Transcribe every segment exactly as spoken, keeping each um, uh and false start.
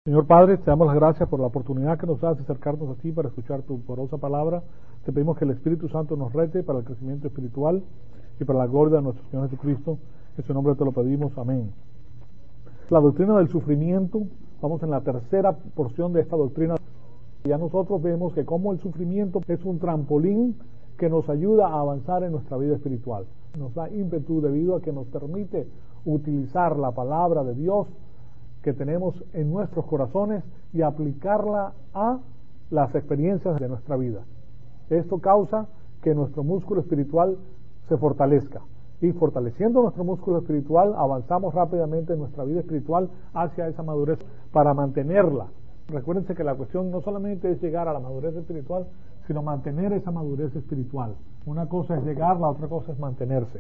Señor Padre, te damos las gracias por la oportunidad que nos das de acercarnos a ti para escuchar tu poderosa palabra. Te pedimos que el Espíritu Santo nos rete para el crecimiento espiritual y para la gloria de nuestro Señor Jesucristo. En su nombre te lo pedimos. Amén. La doctrina del sufrimiento. Vamos en la tercera porción de esta doctrina. Ya nosotros vemos que como el sufrimiento es un trampolín que nos ayuda a avanzar en nuestra vida espiritual. Nos da ímpetu debido a que nos permite utilizar la palabra de Dios que tenemos en nuestros corazones y aplicarla a las experiencias de nuestra vida. Esto causa que nuestro músculo espiritual se fortalezca, y fortaleciendo nuestro músculo espiritual avanzamos rápidamente en nuestra vida espiritual hacia esa madurez para mantenerla. Recuérdense que la cuestión no solamente es llegar a la madurez espiritual, sino mantener esa madurez espiritual. Una cosa es llegar, la otra cosa es mantenerse.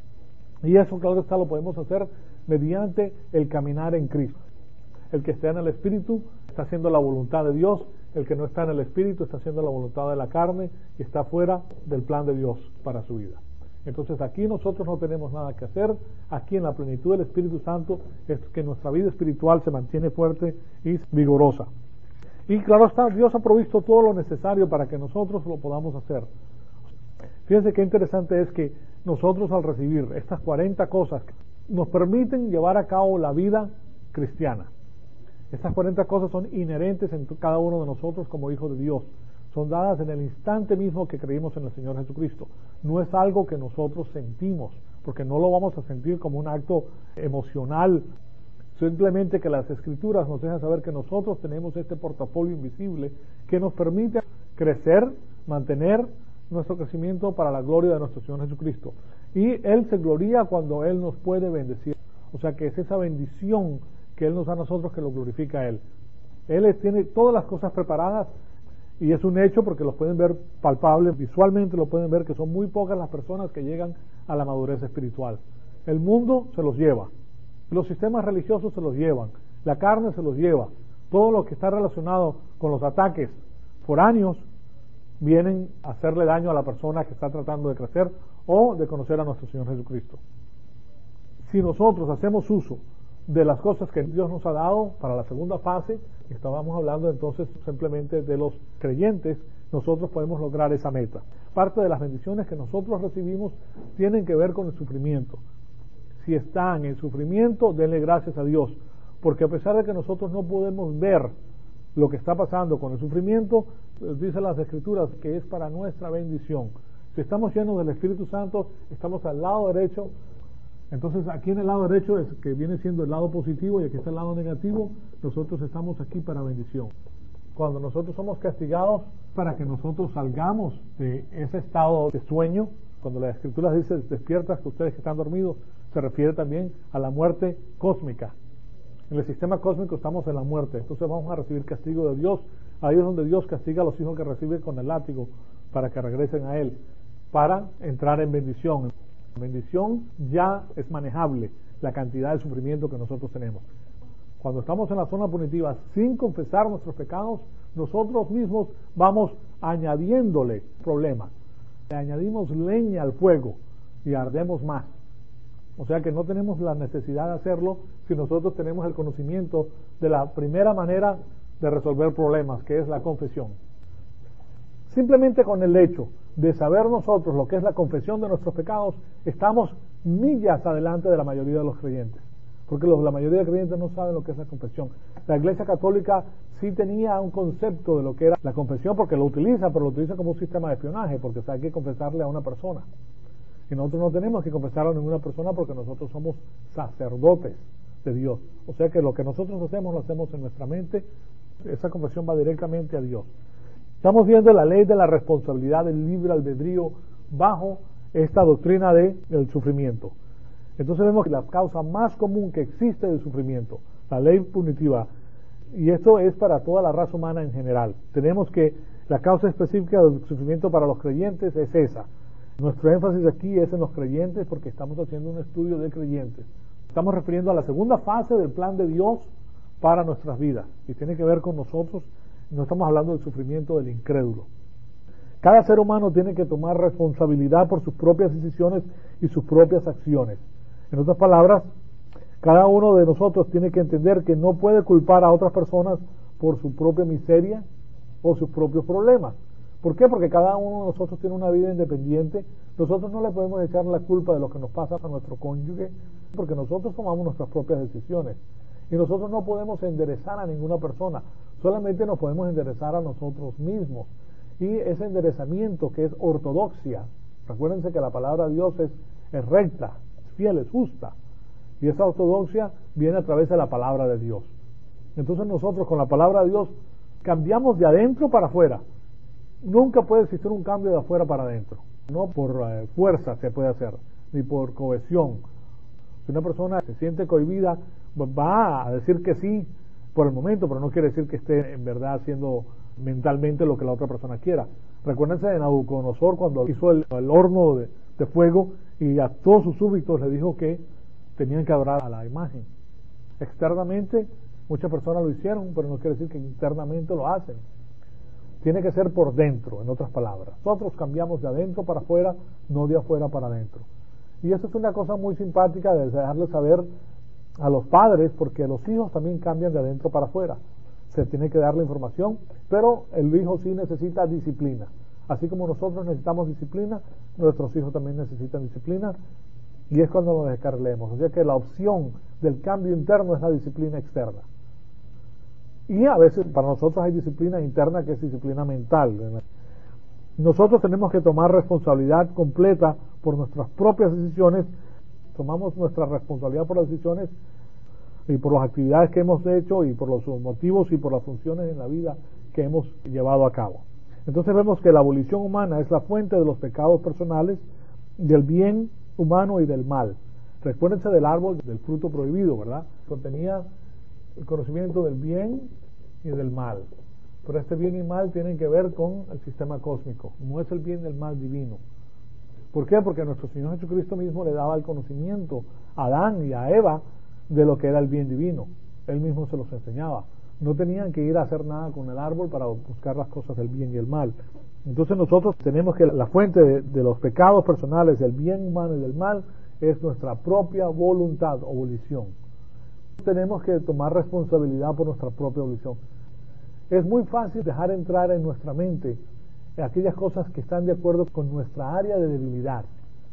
Y eso, claro está, lo podemos hacer mediante el caminar en Cristo. El que está en el Espíritu está haciendo la voluntad de Dios, el que no está en el Espíritu está haciendo la voluntad de la carne y está fuera del plan de Dios para su vida. Entonces aquí nosotros no tenemos nada que hacer. Aquí en la plenitud del Espíritu Santo es que nuestra vida espiritual se mantiene fuerte y vigorosa. Y claro está, Dios ha provisto todo lo necesario para que nosotros lo podamos hacer. Fíjense qué interesante es que nosotros al recibir estas cuarenta cosas nos permiten llevar a cabo la vida cristiana. Estas cuarenta cosas son inherentes en cada uno de nosotros como hijos de Dios. Son dadas en el instante mismo que creímos en el Señor Jesucristo. No es algo que nosotros sentimos, porque no lo vamos a sentir como un acto emocional. Simplemente que las Escrituras nos dejan saber que nosotros tenemos este portafolio invisible que nos permite crecer, mantener nuestro crecimiento para la gloria de nuestro Señor Jesucristo. Y Él se gloria cuando Él nos puede bendecir. O sea que es esa bendición que Él nos da a nosotros que lo glorifica a Él. Él tiene todas las cosas preparadas y es un hecho porque lo pueden ver palpable, visualmente lo pueden ver que son muy pocas las personas que llegan a la madurez espiritual. El mundo se los lleva, los sistemas religiosos se los llevan, la carne se los lleva, todo lo que está relacionado con los ataques foráneos vienen a hacerle daño a la persona que está tratando de crecer o de conocer a nuestro Señor Jesucristo. Si nosotros hacemos uso de las cosas que Dios nos ha dado para la segunda fase, estábamos hablando entonces simplemente de los creyentes, nosotros podemos lograr esa meta. Parte de las bendiciones que nosotros recibimos tienen que ver con el sufrimiento. Si están en sufrimiento, denle gracias a Dios, porque a pesar de que nosotros no podemos ver lo que está pasando con el sufrimiento, dice las Escrituras que es para nuestra bendición. Si estamos llenos del Espíritu Santo, estamos al lado derecho. Entonces aquí en el lado derecho es que viene siendo el lado positivo y aquí está el lado negativo. Nosotros estamos aquí para bendición. Cuando nosotros somos castigados para que nosotros salgamos de ese estado de sueño, cuando la Escritura dice despiertas que ustedes que están dormidos, se refiere también a la muerte cósmica. En el sistema cósmico estamos en la muerte, entonces vamos a recibir castigo de Dios. Ahí es donde Dios castiga a los hijos que reciben con el látigo para que regresen a Él, para entrar en bendición. Bendición ya es manejable la cantidad de sufrimiento que nosotros tenemos. Cuando estamos en la zona punitiva sin confesar nuestros pecados, nosotros mismos vamos añadiéndole problemas. Le añadimos leña al fuego y ardemos más. O sea que no tenemos la necesidad de hacerlo si nosotros tenemos el conocimiento de la primera manera de resolver problemas, que es la confesión. Simplemente con el hecho de saber nosotros lo que es la confesión de nuestros pecados, estamos millas adelante de la mayoría de los creyentes, porque los, la mayoría de creyentes no saben lo que es la confesión. La Iglesia Católica sí tenía un concepto de lo que era la confesión, porque lo utiliza, pero lo utiliza como un sistema de espionaje, porque hay que confesarle a una persona. Y nosotros no tenemos que confesarle a ninguna persona porque nosotros somos sacerdotes de Dios. O sea que lo que nosotros hacemos, lo hacemos en nuestra mente. Esa confesión va directamente a Dios. Estamos viendo la ley de la responsabilidad del libre albedrío bajo esta doctrina de, del sufrimiento. Entonces vemos que la causa más común que existe del sufrimiento, la ley punitiva, y esto es para toda la raza humana en general. Tenemos que la causa específica del sufrimiento para los creyentes es esa. Nuestro énfasis aquí es en los creyentes porque estamos haciendo un estudio de creyentes. Estamos refiriendo a la segunda fase del plan de Dios para nuestras vidas y tiene que ver con nosotros. No estamos hablando del sufrimiento del incrédulo. Cada ser humano tiene que tomar responsabilidad por sus propias decisiones y sus propias acciones. En otras palabras, Cada uno de nosotros tiene que entender que no puede culpar a otras personas por su propia miseria o sus propios problemas. ¿Por qué? Porque cada uno de nosotros tiene una vida independiente. Nosotros no le podemos echar la culpa de lo que nos pasa a nuestro cónyuge, porque nosotros tomamos nuestras propias decisiones. Y nosotros no podemos enderezar a ninguna persona, solamente nos podemos enderezar a nosotros mismos. Y ese enderezamiento que es ortodoxia, recuérdense que la palabra de Dios es, es recta, es fiel, es justa. Y esa ortodoxia viene a través de la palabra de Dios. Entonces nosotros con la palabra de Dios cambiamos de adentro para afuera. Nunca puede existir un cambio de afuera para adentro. No por eh, fuerza se puede hacer, ni por cohesión. Si una persona se siente cohibida, va a decir que sí por el momento, pero no quiere decir que esté en verdad haciendo mentalmente lo que la otra persona quiera. Recuérdense de Nabucodonosor cuando hizo el, el horno de, de fuego y a todos sus súbditos le dijo que tenían que adorar a la imagen. Externamente muchas personas lo hicieron, pero no quiere decir que internamente lo hacen. Tiene que ser por dentro, en otras palabras. Nosotros cambiamos de adentro para afuera, no de afuera para adentro. Y eso es una cosa muy simpática de dejarle saber a los padres, porque los hijos también cambian de adentro para afuera. Se tiene que dar la información, pero el hijo sí necesita disciplina. Así como nosotros necesitamos disciplina, nuestros hijos también necesitan disciplina, y es cuando nos descarrilemos. O sea que la opción del cambio interno es la disciplina externa. Y a veces para nosotros hay disciplina interna que es disciplina mental. Nosotros tenemos que tomar responsabilidad completa por nuestras propias decisiones. Tomamos nuestra responsabilidad por las decisiones y por las actividades que hemos hecho y por los motivos y por las funciones en la vida que hemos llevado a cabo. Entonces vemos que la volición humana es la fuente de los pecados personales, del bien humano y del mal. Recuérdense del árbol del fruto prohibido, ¿verdad? Contenía el conocimiento del bien y del mal. Pero este bien y mal tienen que ver con el sistema cósmico, no es el bien y el mal divino. ¿Por qué? Porque nuestro Señor Jesucristo mismo le daba el conocimiento a Adán y a Eva de lo que era el bien divino. Él mismo se los enseñaba. No tenían que ir a hacer nada con el árbol para buscar las cosas del bien y el mal. Entonces nosotros tenemos que la fuente de, de los pecados personales, del bien humano y del mal, es nuestra propia voluntad o volición. Tenemos que tomar responsabilidad por nuestra propia volición. Es muy fácil dejar entrar en nuestra mente aquellas cosas que están de acuerdo con nuestra área de debilidad.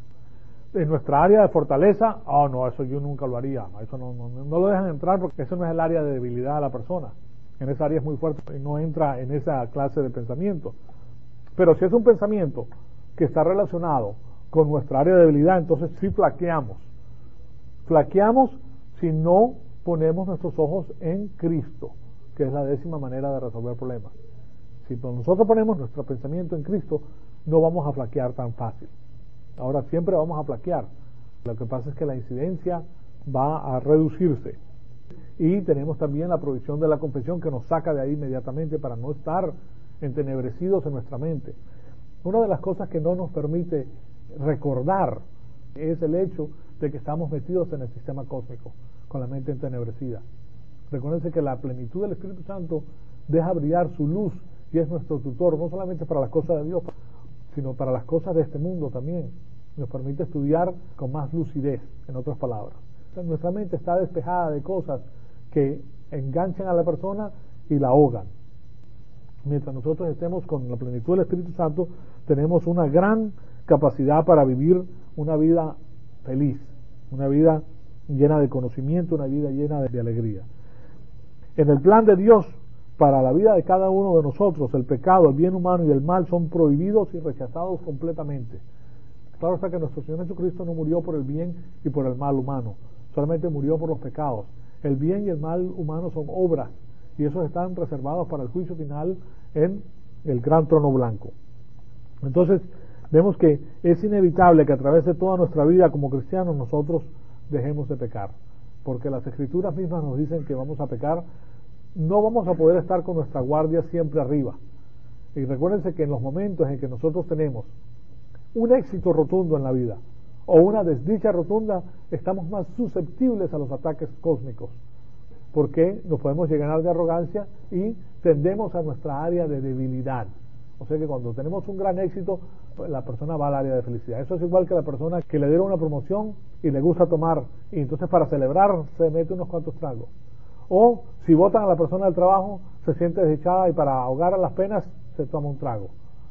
En nuestra área de fortaleza, oh no, eso yo nunca lo haría, eso no, no, no lo dejan entrar porque eso no es el área de debilidad de la persona. En esa área es muy fuerte y no entra en esa clase de pensamiento. Pero si es un pensamiento que está relacionado con nuestra área de debilidad, entonces sí flaqueamos. Flaqueamos si no ponemos nuestros ojos en Cristo, que es la décima manera de resolver problemas. Si nosotros ponemos nuestro pensamiento en Cristo, no vamos a flaquear tan fácil. Ahora siempre vamos a flaquear. Lo que pasa es que la incidencia va a reducirse. Y tenemos también la provisión de la confesión que nos saca de ahí inmediatamente para no estar entenebrecidos en nuestra mente. Una de las cosas que no nos permite recordar es el hecho de que estamos metidos en el sistema cósmico, con la mente entenebrecida. Recuérdense que la plenitud del Espíritu Santo deja brillar su luz y es nuestro tutor, no solamente para las cosas de Dios, sino para las cosas de este mundo también. Nos permite estudiar con más lucidez, en otras palabras. O sea, nuestra mente está despejada de cosas que enganchan a la persona y la ahogan. Mientras nosotros estemos con la plenitud del Espíritu Santo, tenemos una gran capacidad para vivir una vida feliz, una vida llena de conocimiento, una vida llena de, de alegría. En el plan de Dios, para la vida de cada uno de nosotros, el pecado, el bien humano y el mal son prohibidos y rechazados completamente. Claro está que nuestro Señor Jesucristo no murió por el bien y por el mal humano, solamente murió por los pecados. El bien y el mal humano son obras, y esos están reservados para el juicio final en el gran trono blanco. Entonces, vemos que es inevitable que a través de toda nuestra vida como cristianos nosotros dejemos de pecar, porque las Escrituras mismas nos dicen que vamos a pecar. No vamos a poder estar con nuestra guardia siempre arriba. Y recuérdense que en los momentos en que nosotros tenemos un éxito rotundo en la vida o una desdicha rotunda, estamos más susceptibles a los ataques cósmicos, porque nos podemos llenar de arrogancia y tendemos a nuestra área de debilidad. O sea que cuando tenemos un gran éxito, la persona va al área de felicidad. Eso es igual que la persona que le dieron una promoción y le gusta tomar, y entonces para celebrar se mete unos cuantos tragos. O si votan a la persona del trabajo, se siente desdichada y para ahogar a las penas se toma un trago.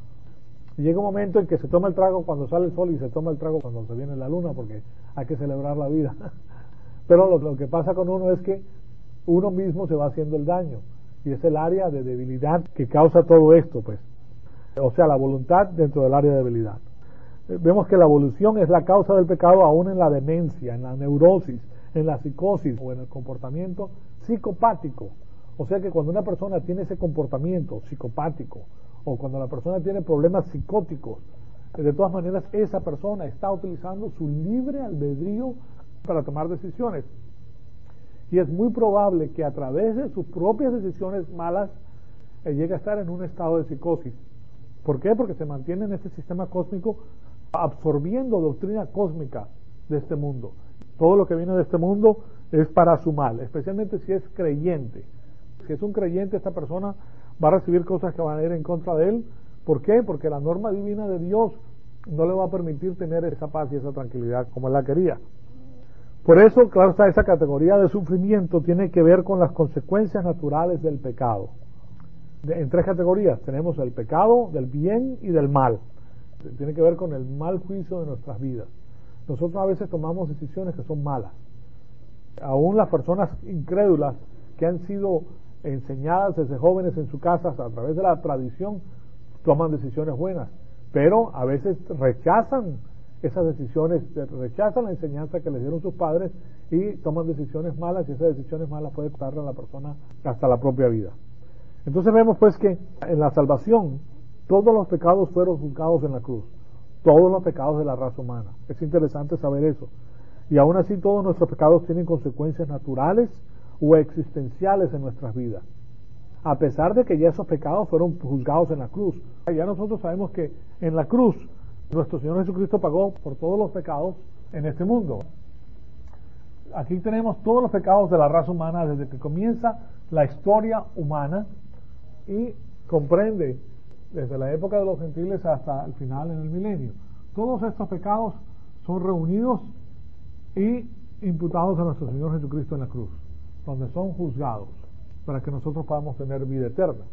Y llega un momento en que se toma el trago cuando sale el sol y se toma el trago cuando se viene la luna, porque hay que celebrar la vida. Pero lo, lo que pasa con uno es que uno mismo se va haciendo el daño, y es el área de debilidad que causa todo esto, pues. O sea, la voluntad dentro del área de debilidad. Vemos que la evolución es la causa del pecado aún en la demencia, en la neurosis, en la psicosis o en el comportamiento psicopático. O sea que cuando una persona tiene ese comportamiento psicopático o cuando la persona tiene problemas psicóticos, de todas maneras esa persona está utilizando su libre albedrío para tomar decisiones. Y es muy probable que a través de sus propias decisiones malas eh, llegue a estar en un estado de psicosis. ¿Por qué? Porque se mantiene en este sistema cósmico absorbiendo doctrina cósmica de este mundo. Todo lo que viene de este mundo es para su mal, especialmente si es creyente. Si es un creyente, esta persona va a recibir cosas que van a ir en contra de él. ¿Por qué? Porque la norma divina de Dios no le va a permitir tener esa paz y esa tranquilidad como él la quería. Por eso, claro está, esa categoría de sufrimiento tiene que ver con las consecuencias naturales del pecado. En tres categorías tenemos el pecado, del bien y del mal. Tiene que ver con el mal juicio de nuestras vidas. Nosotros a veces tomamos decisiones que son malas. Aún las personas incrédulas que han sido enseñadas desde jóvenes en sus casas a través de la tradición toman decisiones buenas, pero a veces rechazan esas decisiones, rechazan la enseñanza que les dieron sus padres y toman decisiones malas, y esas decisiones malas pueden costarle a la persona hasta la propia vida. Entonces vemos pues que en la salvación todos los pecados fueron juzgados en la cruz, todos los pecados de la raza humana. Es interesante saber eso. Y aún así todos nuestros pecados tienen consecuencias naturales o existenciales en nuestras vidas, a pesar de que ya esos pecados fueron juzgados en la cruz. Ya nosotros sabemos que en la cruz nuestro Señor Jesucristo pagó por todos los pecados en este mundo. Aquí tenemos todos los pecados de la raza humana desde que comienza la historia humana y comprende desde la época de los gentiles hasta el final en el milenio. Todos estos pecados son reunidos y imputados a nuestro Señor Jesucristo en la cruz, donde son juzgados para que nosotros podamos tener vida eterna.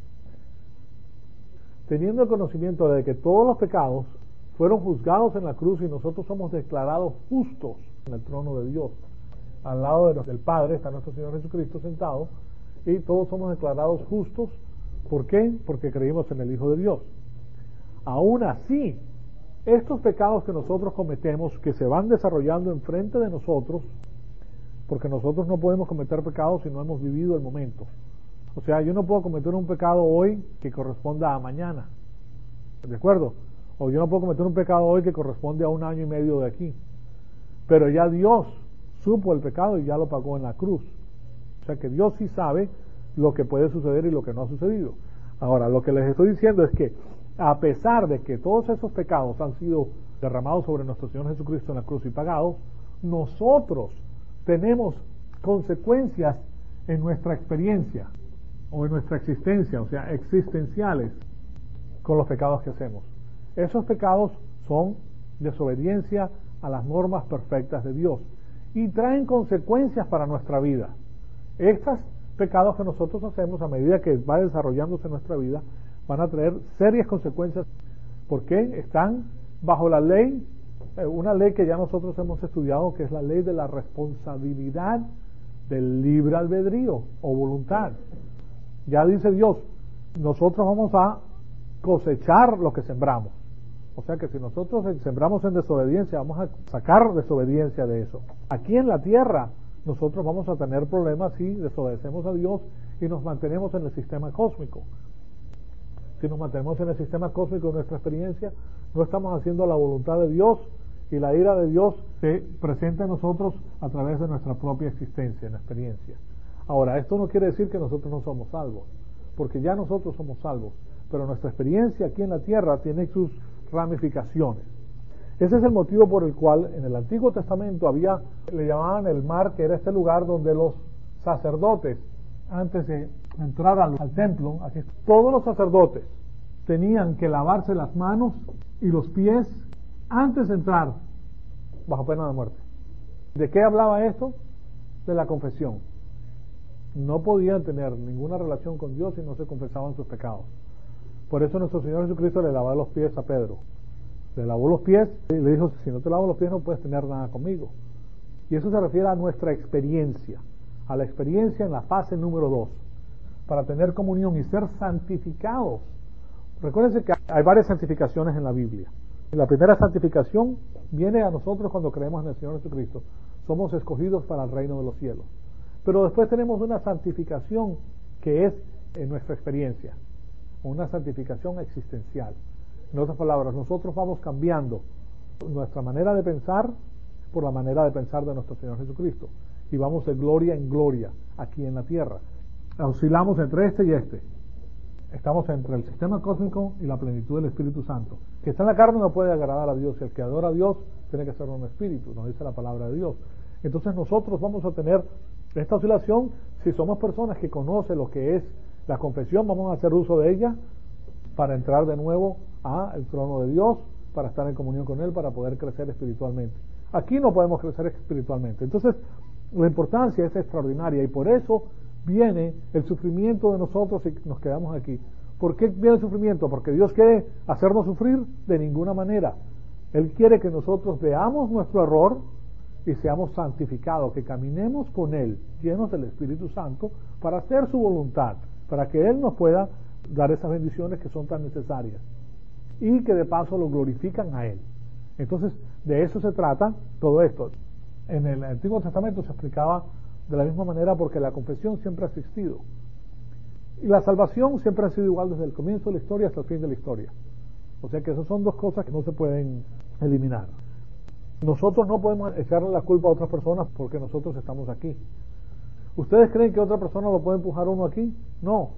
Teniendo el conocimiento de que todos los pecados fueron juzgados en la cruz y nosotros somos declarados justos en el trono de Dios, al lado de del Padre está nuestro Señor Jesucristo sentado, y todos somos declarados justos. ¿Por qué? Porque creímos en el Hijo de Dios. Aún así, estos pecados que nosotros cometemos, que se van desarrollando enfrente de nosotros, porque nosotros no podemos cometer pecados si no hemos vivido el momento. O sea, yo no puedo cometer un pecado hoy que corresponda a mañana, ¿de acuerdo? O yo no puedo cometer un pecado hoy que corresponde a un año y medio de aquí. Pero ya Dios supo el pecado y ya lo pagó en la cruz. O sea que Dios sí sabe lo que puede suceder y lo que no ha sucedido. Ahora, lo que les estoy diciendo es que a pesar de que todos esos pecados han sido derramados sobre nuestro Señor Jesucristo en la cruz y pagados, nosotros tenemos consecuencias en nuestra experiencia o en nuestra existencia, o sea, existenciales, con los pecados que hacemos. Esos pecados son desobediencia a las normas perfectas de Dios y traen consecuencias para nuestra vida. Estos pecados que nosotros hacemos, a medida que va desarrollándose nuestra vida, van a traer serias consecuencias, porque están bajo la ley, una ley que ya nosotros hemos estudiado, que es la ley de la responsabilidad del libre albedrío o voluntad. Ya dice Dios, nosotros vamos a cosechar lo que sembramos. O sea que si nosotros sembramos en desobediencia, vamos a sacar desobediencia de eso. Aquí en la tierra nosotros vamos a tener problemas si desobedecemos a Dios y nos mantenemos en el sistema cósmico. Si nos mantenemos en el sistema cósmico de nuestra experiencia, no estamos haciendo la voluntad de Dios, y la ira de Dios se presenta en nosotros a través de nuestra propia existencia, en la experiencia. Ahora, esto no quiere decir que nosotros no somos salvos, porque ya nosotros somos salvos, pero nuestra experiencia aquí en la tierra tiene sus ramificaciones. Ese es el motivo por el cual en el Antiguo Testamento había, le llamaban el mar, que era este lugar donde los sacerdotes, antes de entrar al, al templo, aquí, todos los sacerdotes tenían que lavarse las manos y los pies antes de entrar bajo pena de muerte. ¿De qué hablaba esto? De la confesión. No podían tener ninguna relación con Dios si no se confesaban sus pecados. Por eso nuestro Señor Jesucristo le lavó los pies a Pedro. Le lavó los pies y le dijo, si no te lavo los pies no puedes tener nada conmigo. Y eso se refiere a nuestra experiencia, a la experiencia en la fase número dos, para tener comunión y ser santificados. Recuérdense que hay varias santificaciones en la Biblia. La primera santificación viene a nosotros cuando creemos en el Señor Jesucristo. Somos escogidos para el reino de los cielos. Pero después tenemos una santificación que es en nuestra experiencia, una santificación existencial. En otras palabras, nosotros vamos cambiando nuestra manera de pensar por la manera de pensar de nuestro Señor Jesucristo. Y vamos de gloria en gloria aquí en la tierra. Oscilamos entre este y este. Estamos entre el sistema cósmico y la plenitud del Espíritu Santo. Que está en la carne no puede agradar a Dios, y el que adora a Dios tiene que ser un espíritu, nos dice la palabra de Dios. Entonces nosotros vamos a tener esta oscilación. Si somos personas que conocen lo que es la confesión, vamos a hacer uso de ella para entrar de nuevo al trono de Dios, para estar en comunión con Él, para poder crecer espiritualmente. Aquí no podemos crecer espiritualmente. Entonces la importancia es extraordinaria, y por eso viene el sufrimiento de nosotros si nos quedamos aquí. ¿Por qué viene el sufrimiento? ¿Porque Dios quiere hacernos sufrir? De ninguna manera. Él quiere que nosotros veamos nuestro error y seamos santificados, que caminemos con Él, llenos del Espíritu Santo, para hacer su voluntad, para que Él nos pueda dar esas bendiciones que son tan necesarias, y que de paso lo glorifican a Él. Entonces, de eso se trata todo esto. En el Antiguo Testamento se explicaba de la misma manera, porque la confesión siempre ha existido. Y la salvación siempre ha sido igual desde el comienzo de la historia hasta el fin de la historia. O sea que esas son dos cosas que no se pueden eliminar. Nosotros no podemos echarle la culpa a otras personas porque nosotros estamos aquí. ¿Ustedes creen que otra persona lo puede empujar a uno aquí? No.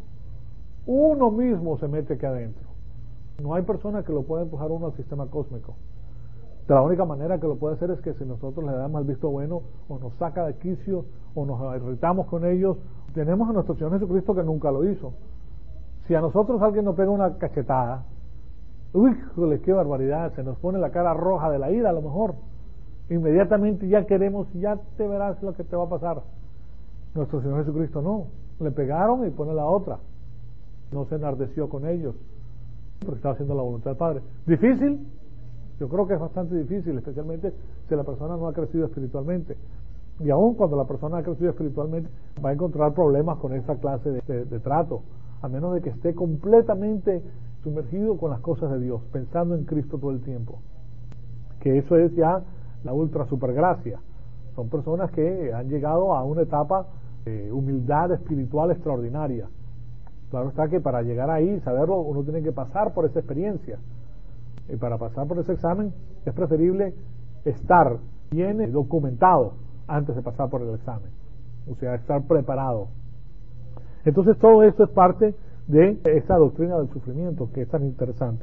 Uno mismo se mete aquí adentro. No hay persona que lo pueda empujar a uno al sistema cósmico. De la única manera que lo puede hacer es que si nosotros le damos el visto bueno, o nos saca de quicio, o nos irritamos con ellos. Tenemos a nuestro Señor Jesucristo que nunca lo hizo. Si a nosotros alguien nos pega una cachetada, uy, qué barbaridad, se nos pone la cara roja de la ira a lo mejor. Inmediatamente ya queremos, ya te verás lo que te va a pasar. Nuestro Señor Jesucristo no, le pegaron y pone la otra. No se enardeció con ellos, porque estaba haciendo la voluntad del Padre. ¿Difícil? Yo creo que es bastante difícil, especialmente si la persona no ha crecido espiritualmente. Y aún cuando la persona ha crecido espiritualmente, va a encontrar problemas con esa clase de, de, de trato, a menos de que esté completamente sumergido con las cosas de Dios, pensando en Cristo todo el tiempo. Que eso es ya la ultra supergracia. Son personas que han llegado a una etapa de humildad espiritual extraordinaria. Claro está que para llegar ahí, saberlo, uno tiene que pasar por esa experiencia. Y para pasar por ese examen es preferible estar bien documentado antes de pasar por el examen, o sea, estar preparado. Entonces todo esto es parte de esta doctrina del sufrimiento, que es tan interesante.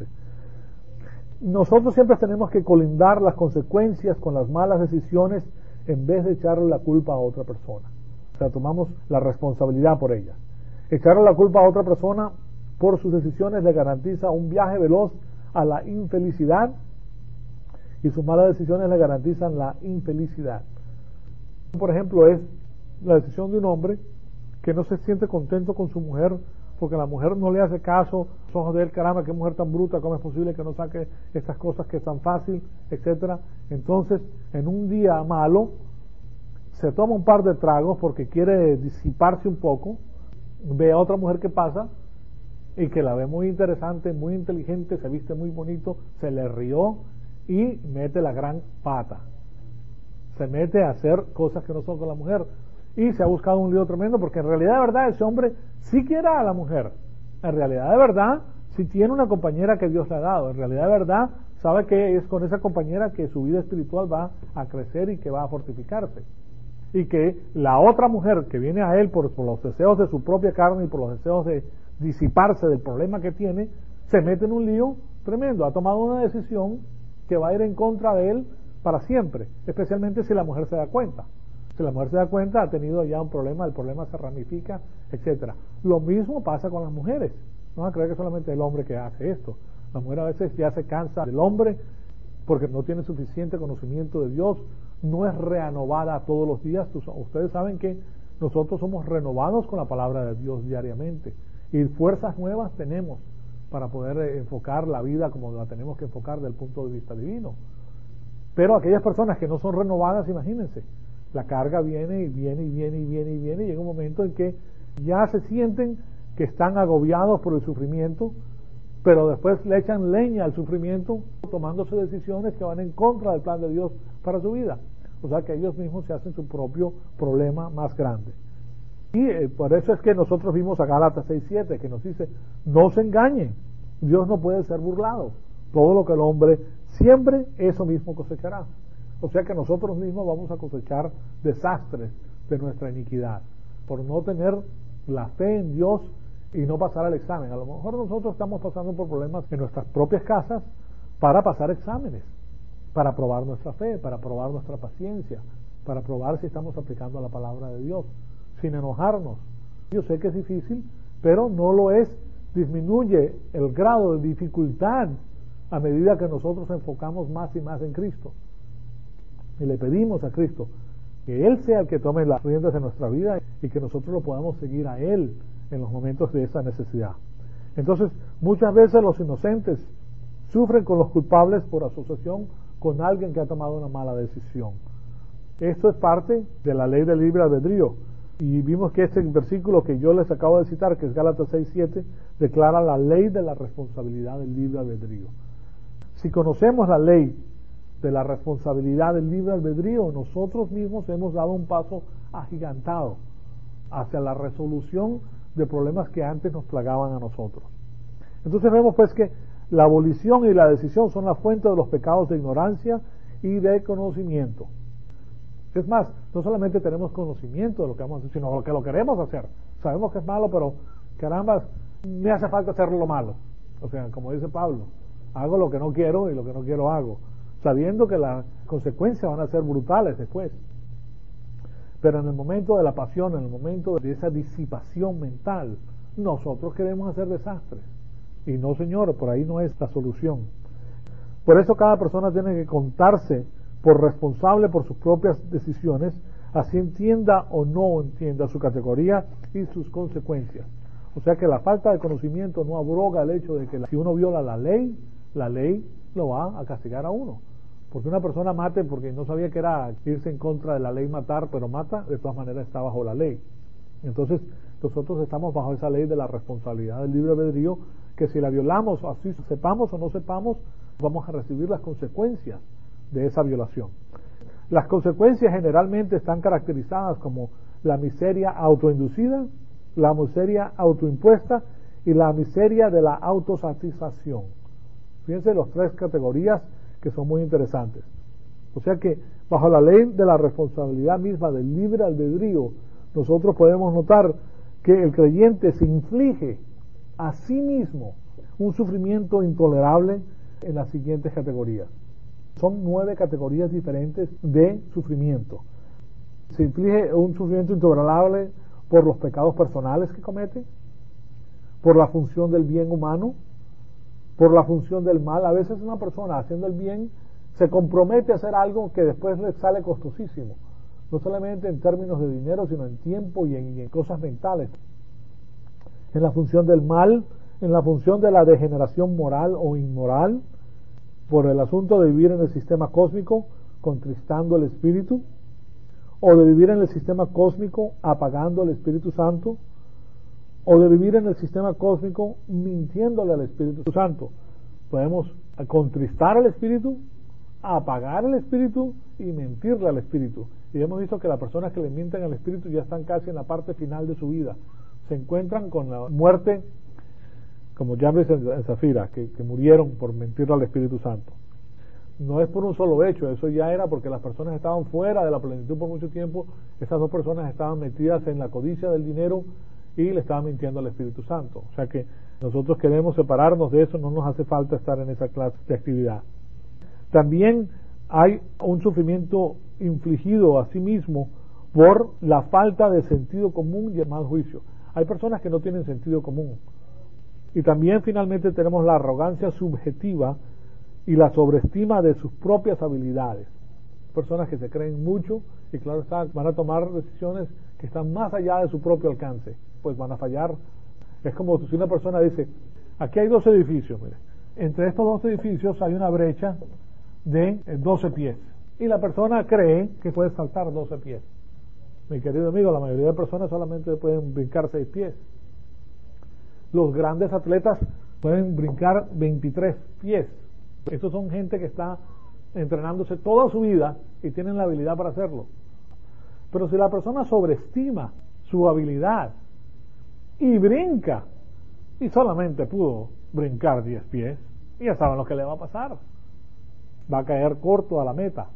Nosotros siempre tenemos que colindar las consecuencias con las malas decisiones en vez de echarle la culpa a otra persona. O sea, tomamos la responsabilidad por ella. Echarle la culpa a otra persona por sus decisiones le garantiza un viaje veloz a la infelicidad, y sus malas decisiones le garantizan la infelicidad. Por ejemplo, es la decisión de un hombre que no se siente contento con su mujer porque la mujer no le hace caso, los ojos de él, caramba, qué mujer tan bruta, cómo es posible que no saque estas cosas que es tan fácil, etcétera. Entonces, en un día malo, se toma un par de tragos porque quiere disiparse un poco, ve a otra mujer que pasa y que la ve muy interesante, muy inteligente, se viste muy bonito, se le rió y mete la gran pata. Se mete a hacer cosas que no son con la mujer y se ha buscado un lío tremendo, porque en realidad de verdad ese hombre sí quiere a la mujer. En realidad de verdad sí tiene una compañera que Dios le ha dado. En realidad de verdad sabe que es con esa compañera que su vida espiritual va a crecer y que va a fortificarse. Y que la otra mujer que viene a él por, por los deseos de su propia carne y por los deseos de disiparse del problema que tiene, se mete en un lío tremendo. Ha tomado una decisión que va a ir en contra de él para siempre, especialmente si la mujer se da cuenta. Si la mujer se da cuenta, ha tenido ya un problema, el problema se ramifica, etcétera. Lo mismo pasa con las mujeres. No van a creer que solamente el hombre que hace esto. La mujer a veces ya se cansa del hombre porque no tiene suficiente conocimiento de Dios, no es renovada todos los días. Ustedes saben que nosotros somos renovados con la palabra de Dios diariamente y fuerzas nuevas tenemos para poder enfocar la vida como la tenemos que enfocar desde el punto de vista divino. Pero aquellas personas que no son renovadas, imagínense, la carga viene y viene y viene y viene y viene y llega un momento en que ya se sienten que están agobiados por el sufrimiento, pero después le echan leña al sufrimiento tomándose decisiones que van en contra del plan de Dios para su vida. O sea que ellos mismos se hacen su propio problema más grande. Y eh, por eso es que nosotros vimos a Gálatas seis siete que nos dice, no se engañen, Dios no puede ser burlado, todo lo que el hombre siembre, eso mismo cosechará. O sea que nosotros mismos vamos a cosechar desastres de nuestra iniquidad, por no tener la fe en Dios y no pasar el examen. A lo mejor nosotros estamos pasando por problemas en nuestras propias casas para pasar exámenes, para probar nuestra fe, para probar nuestra paciencia, para probar si estamos aplicando la palabra de Dios, sin enojarnos. Yo sé que es difícil, pero no lo es. Disminuye el grado de dificultad a medida que nosotros enfocamos más y más en Cristo. Y le pedimos a Cristo que Él sea el que tome las riendas de nuestra vida y que nosotros lo podamos seguir a Él en los momentos de esa necesidad. Entonces, muchas veces los inocentes sufren con los culpables por asociación con alguien que ha tomado una mala decisión. Esto es parte de la ley del libre albedrío. Y vimos que este versículo que yo les acabo de citar, que es Gálatas seis siete, declara la ley de la responsabilidad del libre albedrío. Si conocemos la ley de la responsabilidad del libre albedrío, nosotros mismos hemos dado un paso agigantado hacia la resolución de problemas que antes nos plagaban a nosotros. Entonces vemos pues que la abolición y la decisión son la fuente de los pecados de ignorancia y de conocimiento. Es más, no solamente tenemos conocimiento de lo que vamos a hacer, sino que lo queremos hacer. Sabemos que es malo, pero caramba, me hace falta hacer lo malo. O sea, como dice Pablo, hago lo que no quiero y lo que no quiero hago, sabiendo que las consecuencias van a ser brutales después. Pero en el momento de la pasión, en el momento de esa disipación mental, nosotros queremos hacer desastres. Y no, señor, por ahí no es la solución. Por eso cada persona tiene que contarse por responsable por sus propias decisiones, así entienda o no entienda su categoría y sus consecuencias. O sea que la falta de conocimiento no abroga el hecho de que si uno viola la ley, la ley lo va a castigar a uno. Porque una persona mate porque no sabía que era irse en contra de la ley matar, pero mata, de todas maneras está bajo la ley. Entonces nosotros estamos bajo esa ley de la responsabilidad del libre albedrío, que si la violamos, así sepamos o no sepamos, vamos a recibir las consecuencias de esa violación. Las consecuencias generalmente están caracterizadas como la miseria autoinducida, la miseria autoimpuesta y la miseria de la autosatisfacción. Fíjense las tres categorías que son muy interesantes. O sea que bajo la ley de la responsabilidad misma del libre albedrío, nosotros podemos notar que el creyente se inflige a sí mismo un sufrimiento intolerable en las siguientes categorías. Son nueve categorías diferentes de sufrimiento. Se inflige un sufrimiento intolerable por los pecados personales que comete, por la función del bien humano, por la función del mal. A veces una persona haciendo el bien se compromete a hacer algo que después le sale costosísimo, no solamente en términos de dinero, sino en tiempo y en, y en cosas mentales. En la función del mal, en la función de la degeneración moral o inmoral, por el asunto de vivir en el sistema cósmico contristando el Espíritu, o de vivir en el sistema cósmico apagando al Espíritu Santo, o de vivir en el sistema cósmico mintiéndole al Espíritu Santo. Podemos contristar al Espíritu, apagar el Espíritu y mentirle al Espíritu. Y hemos visto que las personas que le mienten al Espíritu ya están casi en la parte final de su vida. Se encuentran con la muerte, como Jambres en Zafira, que, que murieron por mentirle al Espíritu Santo. No es por un solo hecho, eso ya era porque las personas estaban fuera de la plenitud por mucho tiempo. Esas dos personas estaban metidas en la codicia del dinero y le estaban mintiendo al Espíritu Santo. O sea que nosotros queremos separarnos de eso, no nos hace falta estar en esa clase de actividad. También hay un sufrimiento infligido a sí mismo por la falta de sentido común y el mal juicio. Hay personas que no tienen sentido común. Y también finalmente tenemos la arrogancia subjetiva y la sobreestima de sus propias habilidades. Personas que se creen mucho y claro está, van a tomar decisiones que están más allá de su propio alcance, pues van a fallar. Es como si una persona dice, aquí hay dos edificios, mire, entre estos dos edificios hay una brecha de doce pies y la persona cree que puede saltar doce pies. Mi querido amigo, la mayoría de personas solamente pueden brincar seis pies. Los grandes atletas pueden brincar veintitrés pies. Estos son gente que está entrenándose toda su vida y tienen la habilidad para hacerlo. Pero si la persona sobreestima su habilidad y brinca y solamente pudo brincar diez pies, ya saben lo que le va a pasar. Va a caer corto a la meta.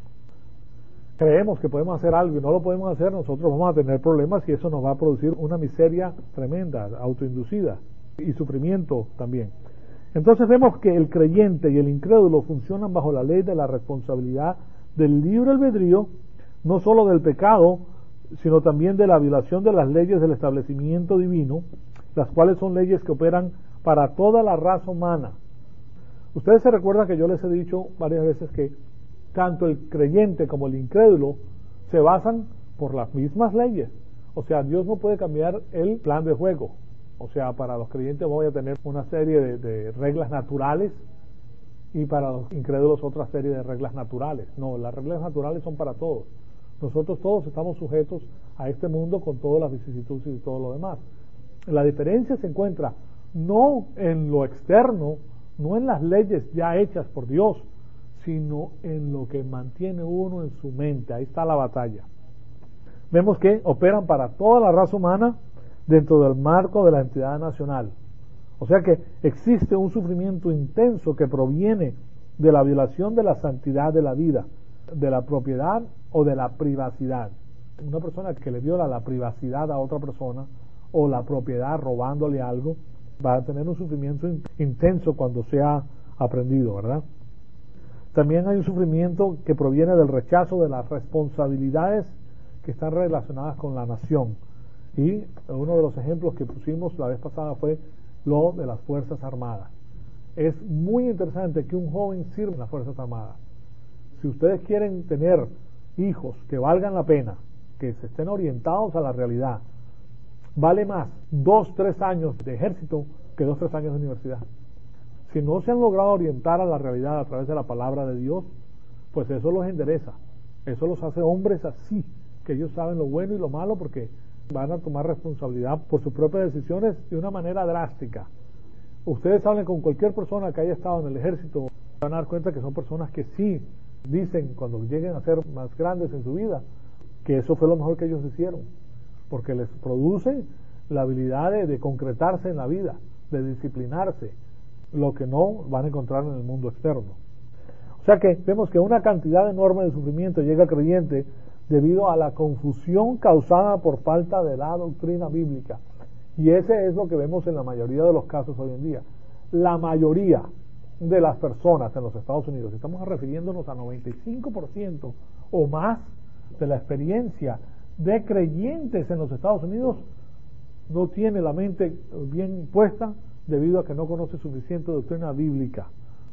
Creemos que podemos hacer algo y no lo podemos hacer, nosotros vamos a tener problemas y eso nos va a producir una miseria tremenda, autoinducida, y sufrimiento también. Entonces vemos que el creyente y el incrédulo funcionan bajo la ley de la responsabilidad del libre albedrío, no solo del pecado, sino también de la violación de las leyes del establecimiento divino, las cuales son leyes que operan para toda la raza humana. Ustedes se recuerdan que yo les he dicho varias veces que tanto el creyente como el incrédulo se basan por las mismas leyes. O sea, Dios no puede cambiar el plan de juego. O sea, para los creyentes voy a tener una serie de, de reglas naturales y para los incrédulos otra serie de reglas naturales. No, las reglas naturales son para todos. Nosotros todos estamos sujetos a este mundo con todas las vicisitudes y todo lo demás. La diferencia se encuentra no en lo externo, no en las leyes ya hechas por Dios, sino en lo que mantiene uno en su mente. Ahí está la batalla. Vemos que operan para toda la raza humana dentro del marco de la entidad nacional. O sea que existe un sufrimiento intenso que proviene de la violación de la santidad de la vida, de la propiedad o de la privacidad. Una persona que le viola la privacidad a otra persona o la propiedad robándole algo va a tener un sufrimiento intenso cuando sea aprendido, ¿verdad? También hay un sufrimiento que proviene del rechazo de las responsabilidades que están relacionadas con la nación. Y uno de los ejemplos que pusimos la vez pasada fue lo de las Fuerzas Armadas. Es muy interesante que un joven sirva en las Fuerzas Armadas. Si ustedes quieren tener hijos que valgan la pena, que se estén orientados a la realidad, vale más dos, tres años de ejército que dos, tres años de universidad. Si no se han logrado orientar a la realidad a través de la palabra de Dios, pues eso los endereza. Eso los hace hombres así, que ellos saben lo bueno y lo malo porque van a tomar responsabilidad por sus propias decisiones de una manera drástica. Ustedes hablen con cualquier persona que haya estado en el ejército, van a dar cuenta que son personas que sí dicen cuando lleguen a ser más grandes en su vida que eso fue lo mejor que ellos hicieron, porque les produce la habilidad de, de concretarse en la vida, de disciplinarse, lo que no van a encontrar en el mundo externo. O sea que vemos que una cantidad enorme de sufrimiento llega al creyente debido a la confusión causada por falta de la doctrina bíblica. Y ese es lo que vemos en la mayoría de los casos hoy en día. La mayoría de las personas en los Estados Unidos, estamos refiriéndonos a noventa y cinco por ciento o más de la experiencia de creyentes en los Estados Unidos, no tiene la mente bien puesta debido a que no conoce suficiente doctrina bíblica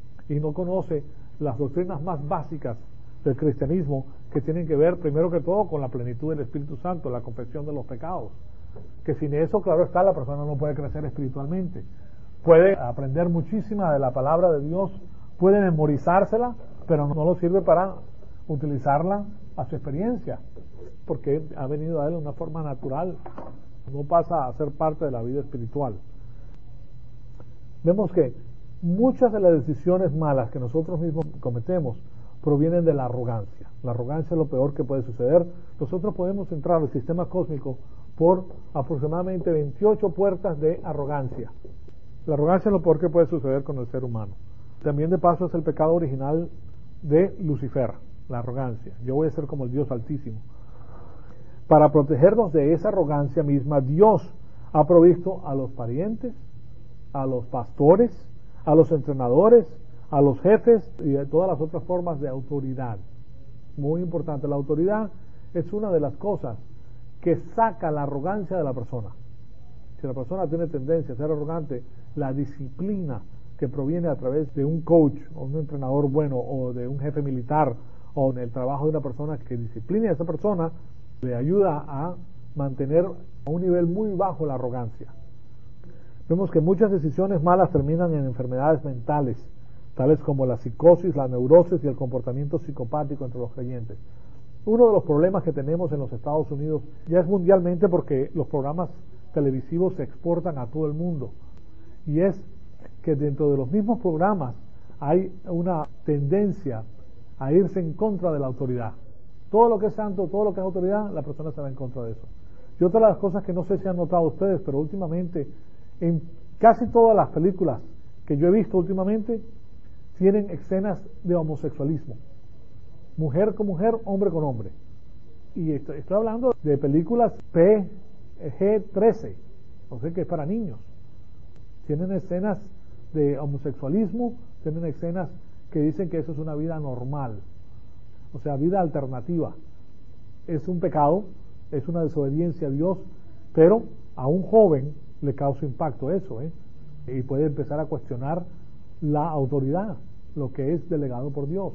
y no conoce las doctrinas más básicas del cristianismo, que tienen que ver primero que todo con la plenitud del Espíritu Santo, la confesión de los pecados, que sin eso, claro está, la persona no puede crecer espiritualmente. Puede aprender muchísima de la palabra de Dios, puede memorizársela, pero no lo sirve para utilizarla a su experiencia, porque ha venido a él de una forma natural, no pasa a ser parte de la vida espiritual. Vemos que muchas de las decisiones malas que nosotros mismos cometemos provienen de la arrogancia. La arrogancia es lo peor que puede suceder. Nosotros podemos entrar al sistema cósmico por aproximadamente veintiocho puertas de arrogancia. La arrogancia es lo peor que puede suceder con el ser humano. También de paso es el pecado original de Lucifer, la arrogancia. Yo voy a ser como el Dios Altísimo. Para protegernos de esa arrogancia misma, Dios ha provisto a los parientes, a los pastores, a los entrenadores, a los jefes y a todas las otras formas de autoridad. Muy importante, la autoridad es una de las cosas que saca la arrogancia de la persona. Si la persona tiene tendencia a ser arrogante, la disciplina que proviene a través de un coach o un entrenador bueno o de un jefe militar o en el trabajo de una persona que discipline a esa persona, le ayuda a mantener a un nivel muy bajo la arrogancia. Vemos que muchas decisiones malas terminan en enfermedades mentales, tales como la psicosis, la neurosis y el comportamiento psicopático entre los creyentes. Uno de los problemas que tenemos en los Estados Unidos ya es mundialmente, porque los programas televisivos se exportan a todo el mundo, y es que dentro de los mismos programas hay una tendencia a irse en contra de la autoridad. Todo lo que es santo, todo lo que es autoridad, la persona se va en contra de eso. Y otra de las cosas que no sé si han notado ustedes, pero últimamente en casi todas las películas que yo he visto últimamente tienen escenas de homosexualismo, mujer con mujer, hombre con hombre, y estoy, estoy hablando de películas P G trece, o sea que es para niños. Tienen escenas de homosexualismo, tienen escenas que dicen que eso es una vida normal, o sea, vida alternativa. Es un pecado, es una desobediencia a Dios, pero a un joven le causa impacto eso, ¿eh? Y puede empezar a cuestionar la autoridad, lo que es delegado por Dios.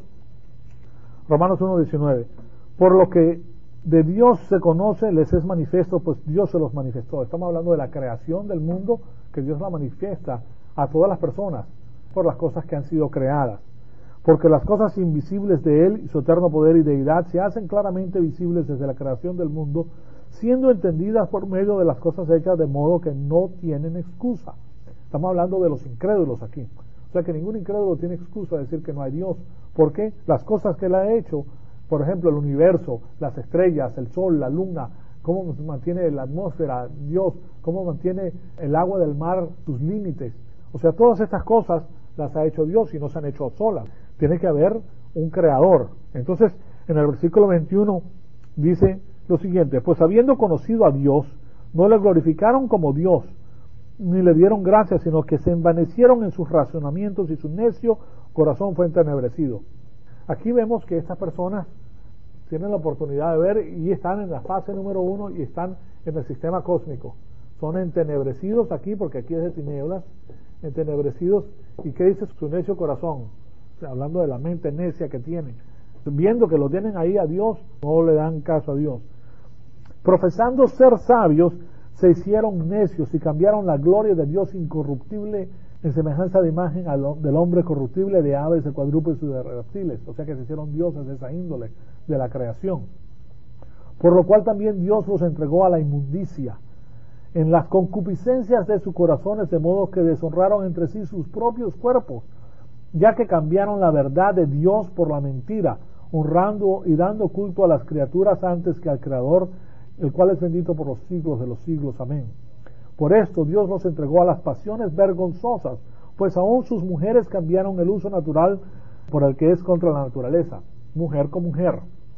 Romanos uno diecinueve, por lo que de Dios se conoce, les es manifiesto, pues Dios se los manifestó. Estamos hablando de la creación del mundo, que Dios la manifiesta a todas las personas por las cosas que han sido creadas, porque las cosas invisibles de Él y su eterno poder y deidad se hacen claramente visibles desde la creación del mundo, siendo entendidas por medio de las cosas hechas, de modo que no tienen excusa. Estamos hablando de los incrédulos aquí, o sea que ningún incrédulo tiene excusa de decir que no hay Dios, porque las cosas que Él ha hecho, por ejemplo el universo, las estrellas, el sol, la luna, cómo mantiene la atmósfera Dios, cómo mantiene el agua del mar, sus límites, o sea, todas estas cosas las ha hecho Dios y no se han hecho solas. Tiene que haber un creador. Entonces, en el versículo veintiuno dice lo siguiente: pues habiendo conocido a Dios, no le glorificaron como Dios, ni le dieron gracias, sino que se envanecieron en sus razonamientos y su necio corazón fue entenebrecido. Aquí vemos que estas personas tienen la oportunidad de ver y están en la fase número uno y están en el sistema cósmico. Son entenebrecidos aquí, porque aquí es de tinieblas, entenebrecidos. ¿Y qué dice su necio corazón? O sea, hablando de la mente necia que tienen, viendo que lo tienen ahí a Dios, no le dan caso a Dios. Profesando ser sabios, se hicieron necios y cambiaron la gloria de Dios incorruptible en semejanza de imagen del hombre corruptible, de aves, de cuadrúpedos y de reptiles. O sea que se hicieron dioses de esa índole de la creación. Por lo cual también Dios los entregó a la inmundicia en las concupiscencias de sus corazones, de modo que deshonraron entre sí sus propios cuerpos, ya que cambiaron la verdad de Dios por la mentira, honrando y dando culto a las criaturas antes que al Creador, el cual es bendito por los siglos de los siglos. Amén. Por esto Dios los entregó a las pasiones vergonzosas, pues aún sus mujeres cambiaron el uso natural por el que es contra la naturaleza, mujer con mujer.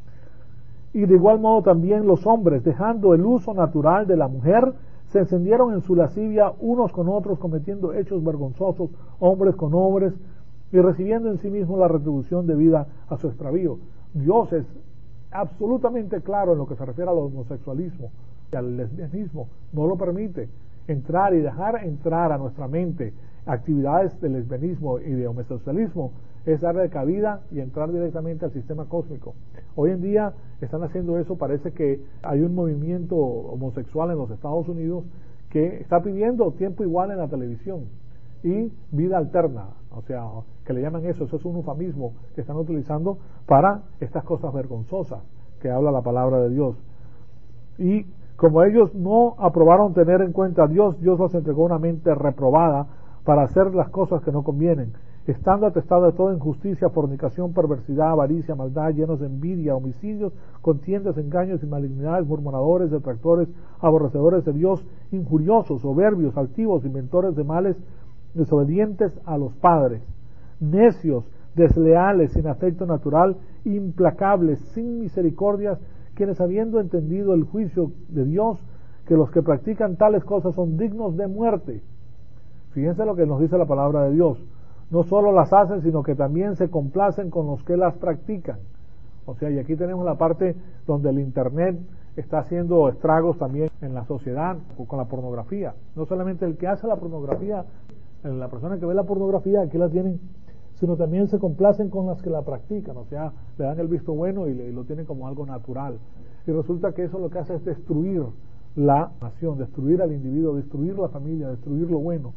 Y de igual modo también los hombres, dejando el uso natural de la mujer, se encendieron en su lascivia unos con otros, cometiendo hechos vergonzosos, hombres con hombres, y recibiendo en sí mismo la retribución debida a su extravío. Dios es absolutamente claro en lo que se refiere al homosexualismo y al lesbianismo. No lo permite entrar y dejar entrar a nuestra mente actividades de lesbianismo y de homosexualismo, es darle cabida y entrar directamente al sistema cósmico. Hoy en día están haciendo eso. Parece que hay un movimiento homosexual en los Estados Unidos que está pidiendo tiempo igual en la televisión y vida alterna, o sea, que le llaman eso, eso es un eufemismo que están utilizando para estas cosas vergonzosas que habla la palabra de Dios. Y como ellos no aprobaron tener en cuenta a Dios, Dios los entregó una mente reprobada para hacer las cosas que no convienen, estando atestado de toda injusticia, fornicación, perversidad, avaricia, maldad, llenos de envidia, homicidios, contiendas, engaños y malignidades, murmuradores, detractores, aborrecedores de Dios, injuriosos, soberbios, altivos, inventores de males, desobedientes a los padres, necios, desleales, sin afecto natural, implacables, sin misericordias, quienes habiendo entendido el juicio de Dios, que los que practican tales cosas son dignos de muerte. Fíjense lo que nos dice la palabra de Dios. No solo las hacen, sino que también se complacen con los que las practican. O sea, y aquí tenemos la parte donde el internet está haciendo estragos también en la sociedad con la pornografía. No solamente el que hace la pornografía, la persona que ve la pornografía, aquí la tienen, sino también se complacen con las que la practican, o sea, le dan el visto bueno y, le, y lo tienen como algo natural. Y resulta que eso lo que hace es destruir la nación, destruir al individuo, destruir la familia, destruir lo bueno.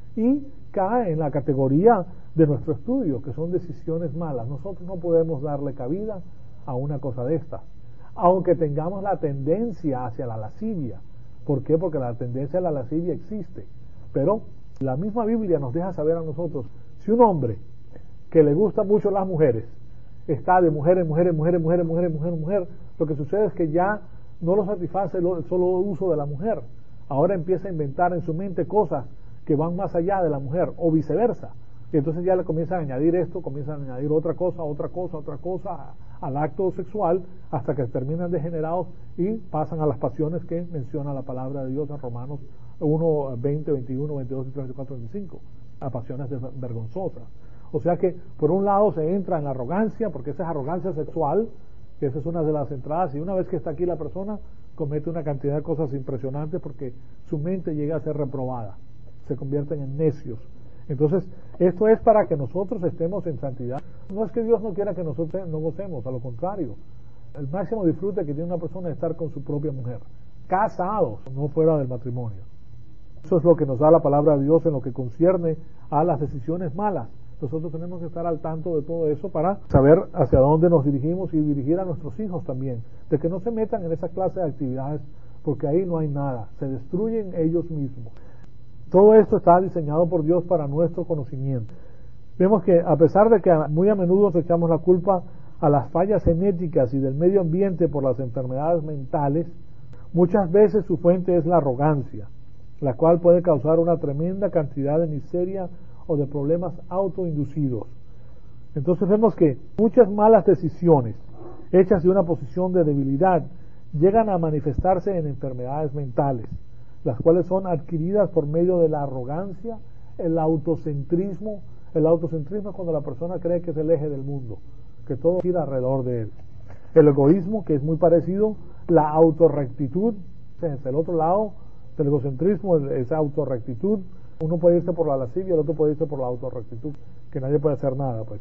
Y cae en la categoría de nuestro estudio, que son decisiones malas. Nosotros no podemos darle cabida a una cosa de esta, aunque tengamos la tendencia hacia la lascivia. ¿Por qué? Porque la tendencia a la lascivia existe. Pero la misma Biblia nos deja saber a nosotros, si un hombre que le gustan mucho las mujeres está de mujer en mujer en mujer en mujer en mujer en mujer en mujer, lo que sucede es que ya no lo satisface el solo uso de la mujer. Ahora empieza a inventar en su mente cosas que van más allá de la mujer, o viceversa. Y entonces ya le comienzan a añadir esto, comienzan a añadir otra cosa, otra cosa, otra cosa al acto sexual, hasta que terminan degenerados y pasan a las pasiones que menciona la palabra de Dios en Romanos uno, veinte, veintiuno, veintidós, veintitrés, veinticuatro, veinticinco, a pasiones vergonzosas. O sea que por un lado se entra en la arrogancia, porque esa es arrogancia sexual, que esa es una de las entradas, y una vez que está aquí la persona comete una cantidad de cosas impresionantes porque su mente llega a ser reprobada, se convierten en necios. Entonces, esto es para que nosotros estemos en santidad. No es que Dios no quiera que nosotros no gocemos, a lo contrario. El máximo disfrute que tiene una persona es estar con su propia mujer, casados, no fuera del matrimonio. Eso es lo que nos da la palabra de Dios en lo que concierne a las decisiones malas. Nosotros tenemos que estar al tanto de todo eso para saber hacia dónde nos dirigimos y dirigir a nuestros hijos también, de que no se metan en esa clase de actividades, porque ahí no hay nada, se destruyen ellos mismos. Todo esto está diseñado por Dios para nuestro conocimiento. Vemos que a pesar de que muy a menudo nos echamos la culpa a las fallas genéticas y del medio ambiente por las enfermedades mentales, muchas veces su fuente es la arrogancia, la cual puede causar una tremenda cantidad de miseria o de problemas autoinducidos. Entonces vemos que muchas malas decisiones hechas de una posición de debilidad llegan a manifestarse en enfermedades mentales, las cuales son adquiridas por medio de la arrogancia, el autocentrismo. El autocentrismo es cuando la persona cree que es el eje del mundo, que todo gira alrededor de él. El egoísmo, que es muy parecido, la autorrectitud, es el otro lado del egocentrismo, es autorrectitud. Uno puede irse por la lascivia, el otro puede irse por la autorrectitud, que nadie puede hacer nada, pues.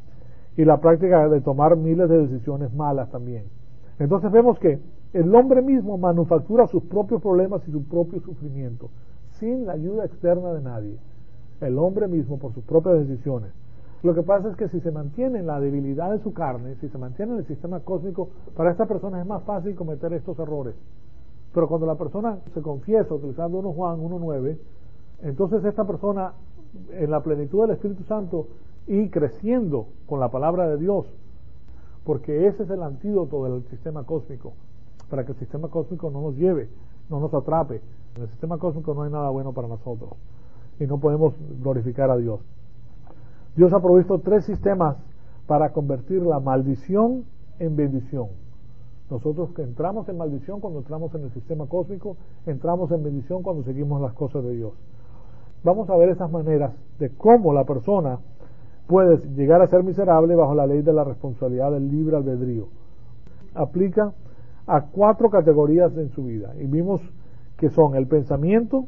Y la práctica de tomar miles de decisiones malas también. Entonces vemos que el hombre mismo manufactura sus propios problemas y su propio sufrimiento, sin la ayuda externa de nadie. El hombre mismo por sus propias decisiones. Lo que pasa es que si se mantiene en la debilidad de su carne, si se mantiene en el sistema cósmico, para esta persona es más fácil cometer estos errores. Pero cuando la persona se confiesa utilizando uno Juan uno nueve, entonces esta persona en la plenitud del Espíritu Santo y creciendo con la palabra de Dios, porque ese es el antídoto del sistema cósmico, para que el sistema cósmico no nos lleve, no nos atrape. En el sistema cósmico no hay nada bueno para nosotros y no podemos glorificar a Dios. Dios ha provisto tres sistemas para convertir la maldición en bendición. Nosotros que entramos en maldición cuando entramos en el sistema cósmico, entramos en bendición cuando seguimos las cosas de Dios. Vamos a ver esas maneras de cómo la persona puede llegar a ser miserable bajo la ley de la responsabilidad del libre albedrío. Aplica a cuatro categorías en su vida y vimos que son el pensamiento,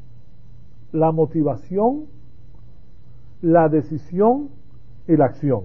la motivación, la decisión y la acción.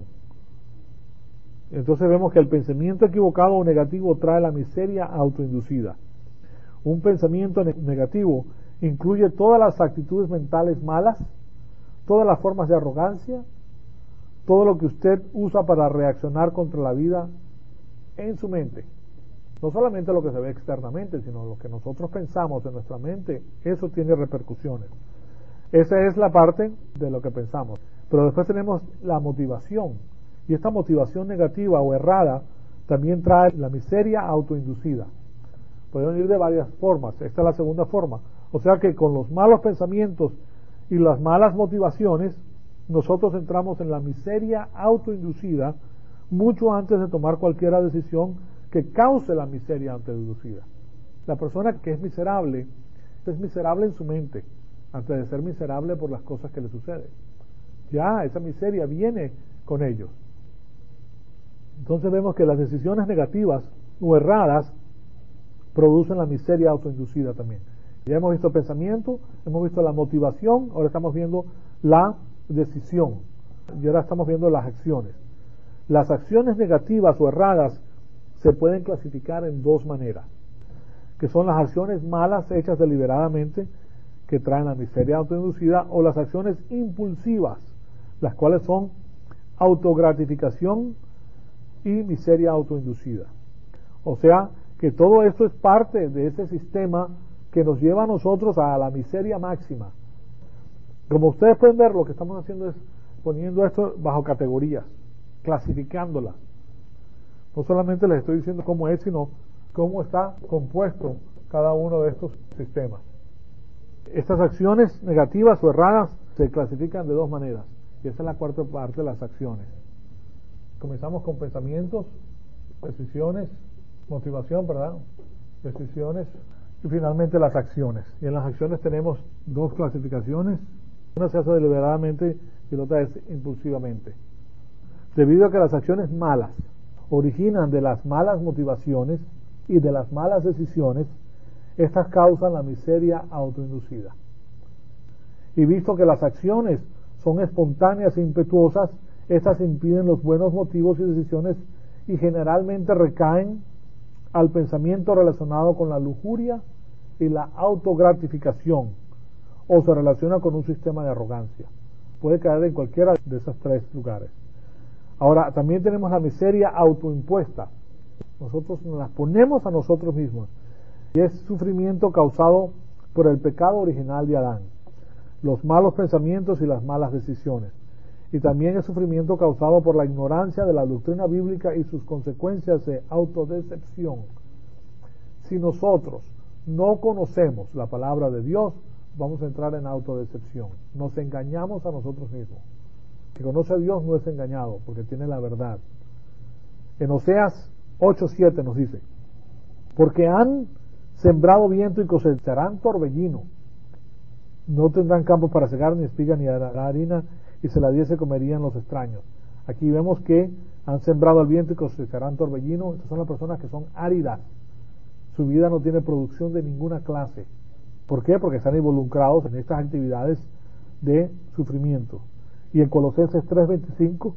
Entonces vemos que el pensamiento equivocado o negativo trae la miseria autoinducida. Un pensamiento negativo incluye todas las actitudes mentales malas, todas las formas de arrogancia, todo lo que usted usa para reaccionar contra la vida en su mente. No solamente lo que se ve externamente, sino lo que nosotros pensamos en nuestra mente, eso tiene repercusiones. Esa es la parte de lo que pensamos. Pero después tenemos la motivación. Y esta motivación negativa o errada también trae la miseria autoinducida. Pueden ir de varias formas. Esta es la segunda forma. O sea que con los malos pensamientos y las malas motivaciones, nosotros entramos en la miseria autoinducida mucho antes de tomar cualquier decisión que cause la miseria autoinducida. La persona que es miserable, es miserable en su mente, antes de ser miserable por las cosas que le suceden. Ya esa miseria viene con ellos. Entonces vemos que las decisiones negativas o erradas producen la miseria autoinducida también. Ya hemos visto pensamiento, hemos visto la motivación, ahora estamos viendo la decisión y ahora estamos viendo las acciones. Las acciones negativas o erradas se pueden clasificar en dos maneras, que son las acciones malas hechas deliberadamente, que traen la miseria autoinducida, o las acciones impulsivas, las cuales son autogratificación y miseria autoinducida. O sea, que todo esto es parte de ese sistema que nos lleva a nosotros a la miseria máxima. Como ustedes pueden ver, lo que estamos haciendo es poniendo esto bajo categorías, clasificándolas. No solamente les estoy diciendo cómo es, sino cómo está compuesto cada uno de estos sistemas. Estas acciones negativas o erradas se clasifican de dos maneras, y esa es la cuarta parte de las acciones. Comenzamos con pensamientos, decisiones, motivación, ¿verdad? Decisiones y finalmente las acciones. Y en las acciones tenemos dos clasificaciones. Una se hace deliberadamente y la otra es impulsivamente. Debido a que las acciones malas originan de las malas motivaciones y de las malas decisiones, estas causan la miseria autoinducida. Y visto que las acciones son espontáneas e impetuosas, estas impiden los buenos motivos y decisiones y generalmente recaen al pensamiento relacionado con la lujuria y la autogratificación, o se relaciona con un sistema de arrogancia. Puede caer en cualquiera de esos tres lugares. Ahora, también tenemos la miseria autoimpuesta. Nosotros nos las ponemos a nosotros mismos, y es sufrimiento causado por el pecado original de Adán, los malos pensamientos y las malas decisiones. Y también es sufrimiento causado por la ignorancia de la doctrina bíblica y sus consecuencias de autodecepción. Si nosotros no conocemos la palabra de Dios, vamos a entrar en autodecepción. Nos engañamos a nosotros mismos. El que conoce a Dios no es engañado, porque tiene la verdad. En Oseas ocho siete nos dice: porque han sembrado viento y cosecharán torbellino, no tendrán campos para cegar, ni espiga ni harina, y se la diese comerían los extraños. Aquí vemos que han sembrado el viento y cosecharán torbellino. Estas son las personas que son áridas, su vida no tiene producción de ninguna clase. ¿Por qué? Porque están involucrados en estas actividades de sufrimiento. Y en Colosenses tres veinticinco,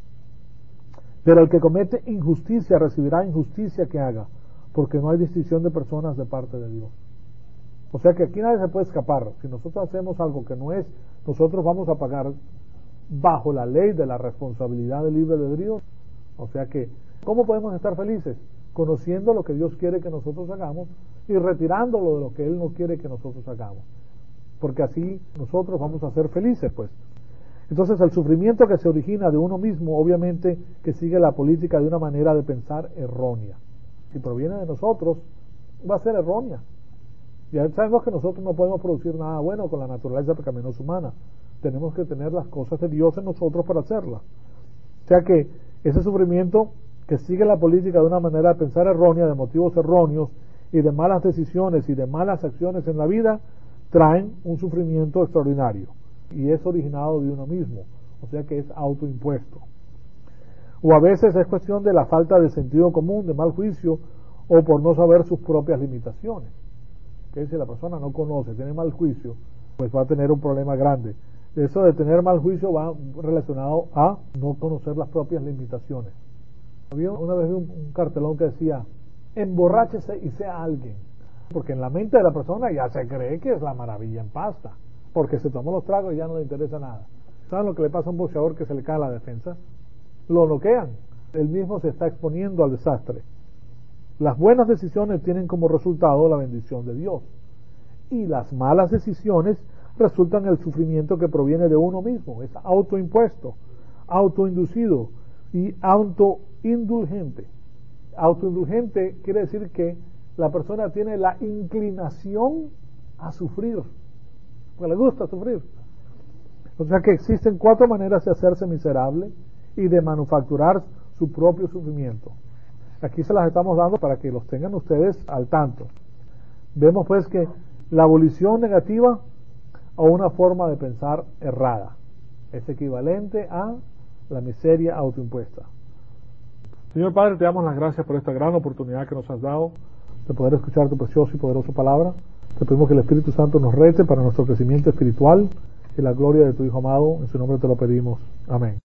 pero el que comete injusticia recibirá injusticia que haga, porque no hay distinción de personas de parte de Dios. O sea que aquí nadie se puede escapar. Si nosotros hacemos algo que no es, nosotros vamos a pagar bajo la ley de la responsabilidad del libre albedrío. O sea que, ¿cómo podemos estar felices? Conociendo lo que Dios quiere que nosotros hagamos y retirándolo de lo que Él no quiere que nosotros hagamos, porque así nosotros vamos a ser felices, pues. Entonces el sufrimiento que se origina de uno mismo, obviamente que sigue la política de una manera de pensar errónea. Si proviene de nosotros, va a ser errónea. Ya sabemos que nosotros no podemos producir nada bueno con la naturaleza pecaminosa humana. Tenemos que tener las cosas de Dios en nosotros para hacerlas. O sea que ese sufrimiento que sigue la política de una manera de pensar errónea, de motivos erróneos y de malas decisiones y de malas acciones en la vida, traen un sufrimiento extraordinario, y es originado de uno mismo, o sea que es autoimpuesto. O a veces es cuestión de la falta de sentido común, de mal juicio, o por no saber sus propias limitaciones. Que si la persona no conoce, tiene mal juicio, pues va a tener un problema grande. Eso de tener mal juicio va relacionado a no conocer las propias limitaciones. Había una vez un, un cartelón que decía: emborráchese y sea alguien, porque en la mente de la persona ya se cree que es la maravilla en pasta, porque se tomó los tragos y ya no le interesa nada. ¿Saben lo que le pasa a un boxeador que se le cae la defensa? Lo noquean, él mismo se está exponiendo al desastre. Las buenas decisiones tienen como resultado la bendición de Dios, y las malas decisiones resultan en el sufrimiento que proviene de uno mismo. Es autoimpuesto, autoinducido y autoindulgente. Autoindulgente quiere decir que la persona tiene la inclinación a sufrir, porque le gusta sufrir. O sea que existen cuatro maneras de hacerse miserable y de manufacturar su propio sufrimiento. Aquí se las estamos dando para que los tengan ustedes al tanto. Vemos pues que la abolición negativa o una forma de pensar errada es equivalente a la miseria autoimpuesta. Señor Padre, te damos las gracias por esta gran oportunidad que nos has dado de poder escuchar tu preciosa y poderosa palabra. Te pedimos que el Espíritu Santo nos rete para nuestro crecimiento espiritual y la gloria de tu Hijo amado. En su nombre te lo pedimos. Amén.